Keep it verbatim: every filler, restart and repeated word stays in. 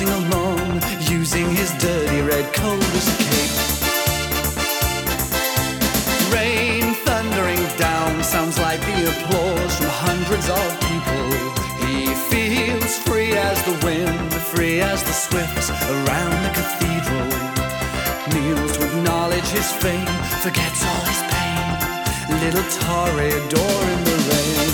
dancing along, using his dirty red coat as a cape. Rain thundering down sounds like the applause from hundreds of people. He feels free as the wind, free as the swifts around the cathedral. Kneels to acknowledge his fame, forgets all his pain. Little toreador in the rain.